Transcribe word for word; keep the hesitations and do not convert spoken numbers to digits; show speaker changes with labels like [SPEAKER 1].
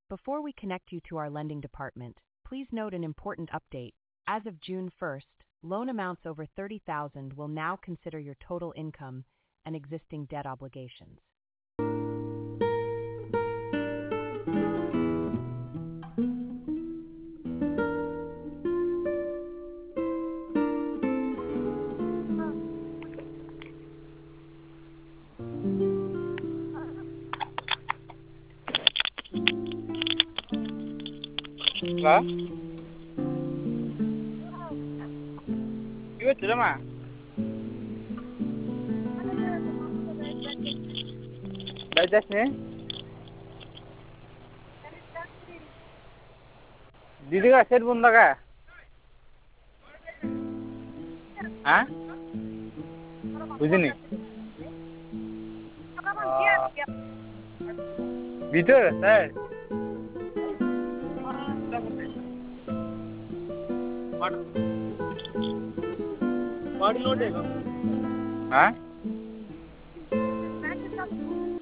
[SPEAKER 1] Before we connect you to our lending department, please note an important update. As of June first, loan amounts over thirty thousand will now consider your total income and existing debt obligations.
[SPEAKER 2] Halo? Iya, sudah mah. Bajas nih. दीदी का set बंदा का हाँ बुझिनी ভিতর sir हाँ